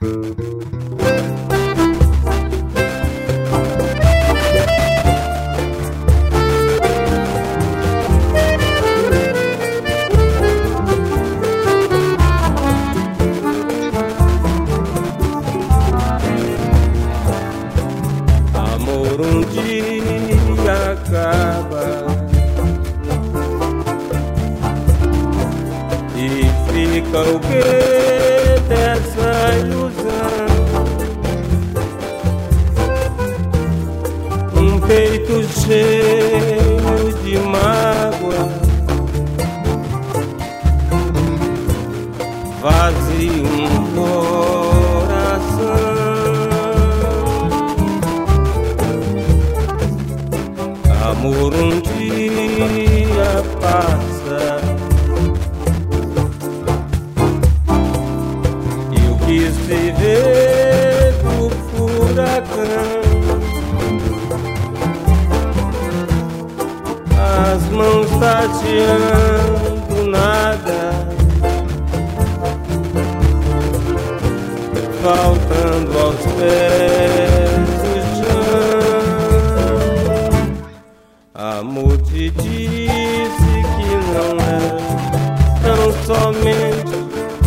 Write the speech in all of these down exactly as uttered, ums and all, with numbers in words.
Amor um dia acaba e fica o que dessa ilusão? Um peito cheio de mágoa, vazio um coração. Amor um dia passa e eu quis viver do furacão. As mãos tateando nada, faltando aos pés do chão. Amor te disse que não é tão somente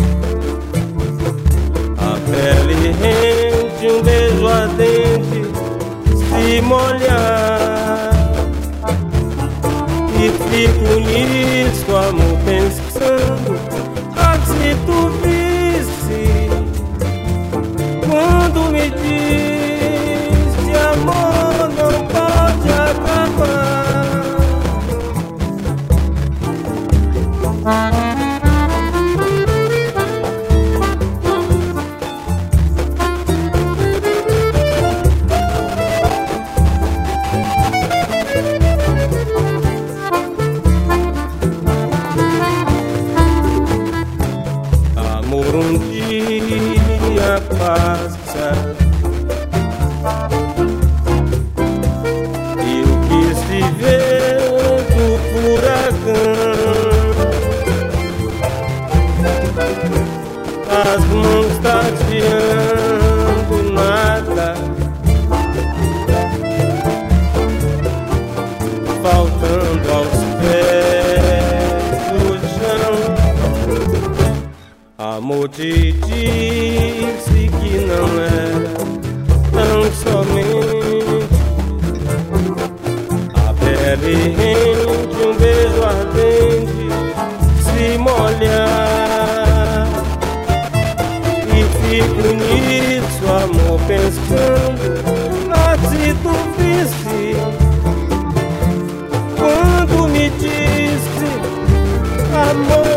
a pele rente, um beijo ardente se molhar. E fico nisso, amor, pensando, ah, se tu visse quando me disse amor não pode acabar. Amor um dia passa e eu quis viver do furacão. As mãos tateando nada, faltando aos pés do chão. Amor te disse que não era tão somente a pele rente, um beijo ardente se molhar. E fico nisso, amor, pensando, ah, se tu visse quando me disse amor